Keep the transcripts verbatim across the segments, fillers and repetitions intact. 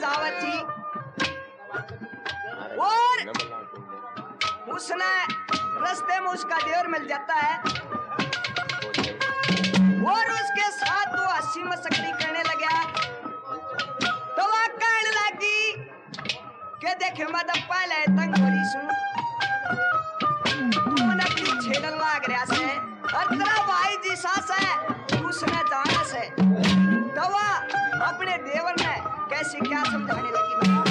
जावे थी और उसने रास्ते में उसका देवर मिल जाता है और उसके साथ वो हंसी मस्करी करने लगा। तो वह कहने लगी कि देखे मैं तो पहले तंग हो रही हूँ, तूने पीछे लाग रहा से और तेरा भाई जी सास है उसने जाना से। तो वह अपने देवर ने कैसे क्या समझाने लगी।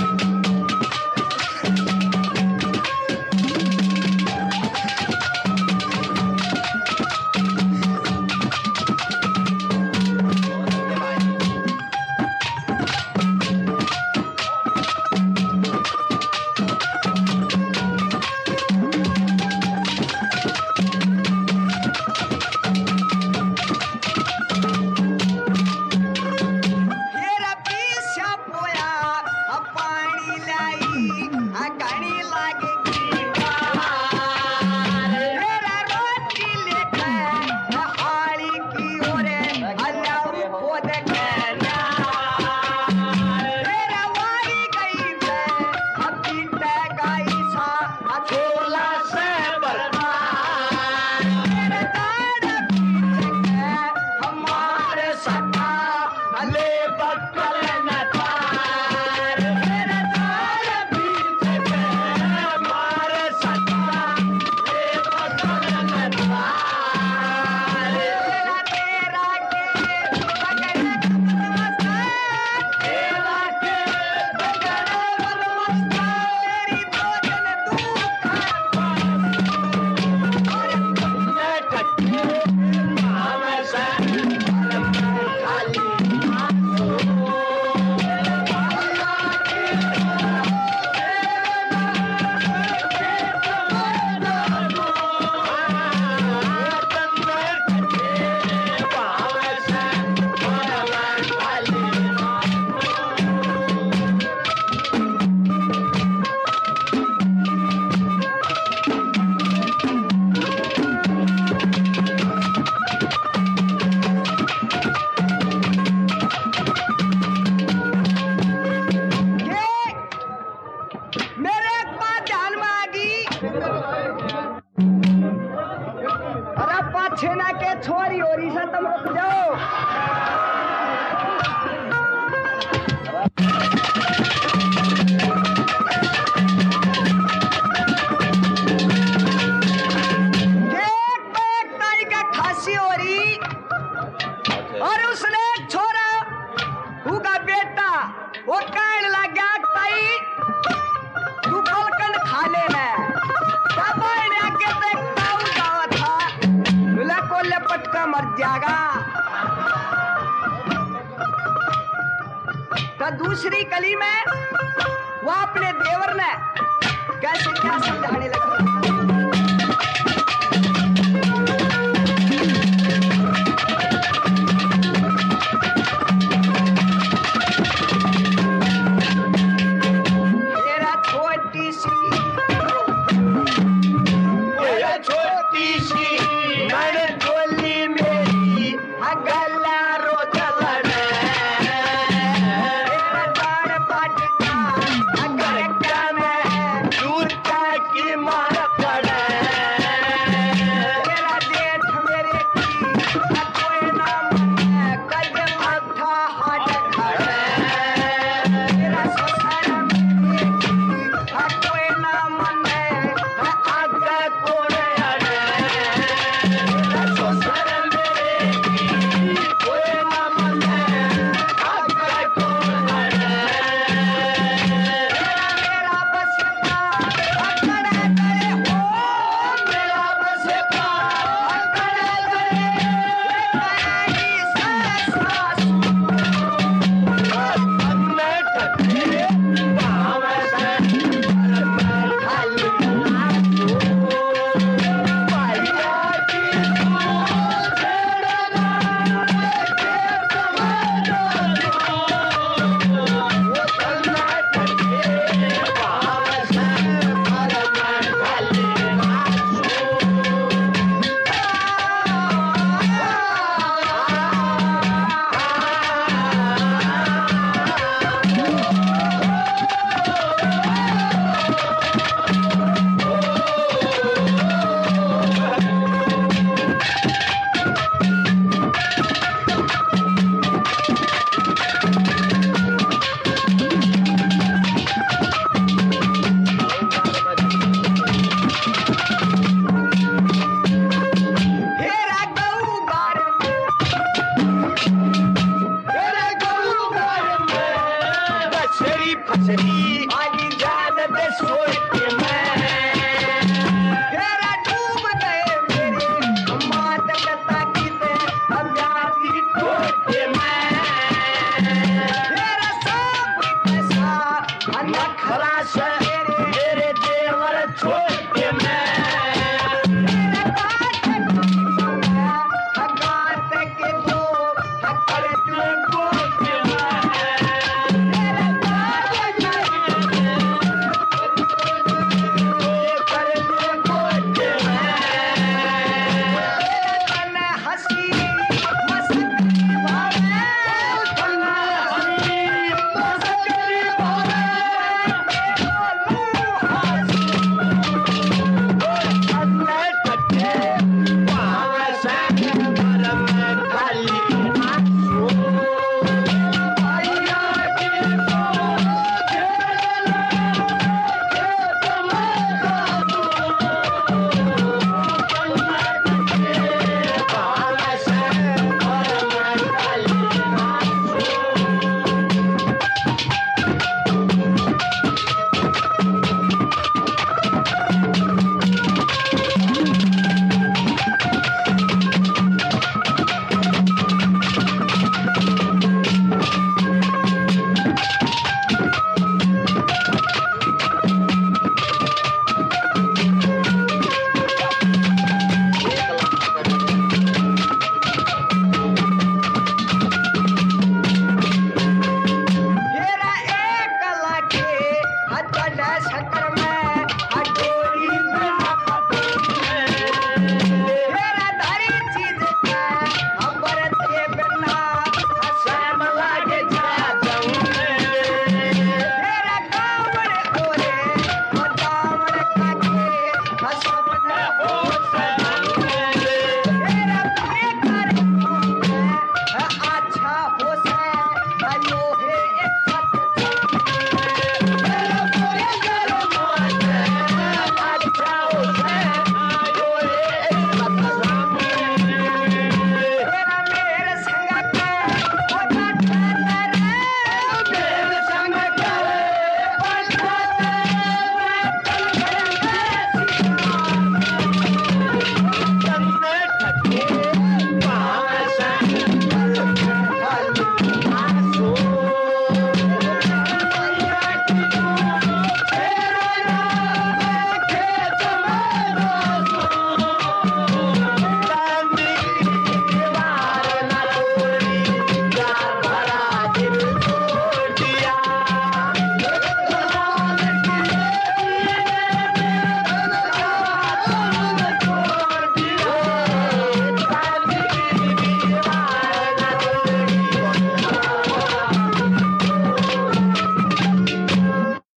तो दूसरी कली में वो अपने देवर ने कैसे क्या समझाने लगी। मेरा छोटी सी मेरा छोटी सी मैंने डोली मेरी गला रोज लड़े Yeah. आगे जान दे सोच के मैं तेरा डूब गए मेरे मात में ताकी दे अब जाती टूट के मैं तेरा सब पैसा नखरा से मेरे देवर छोड़ के मैं तेरे काट हकात के दो हकर तू टूट के मैं तेरे काट कर दे टूट के मैं तन हंसी मस्ती भावे तन्ना हसी मस्करी भावे अन्ने कटे वहाँ से घर में खाली आंसू भैया की तेरा एक लाखे हद सकरा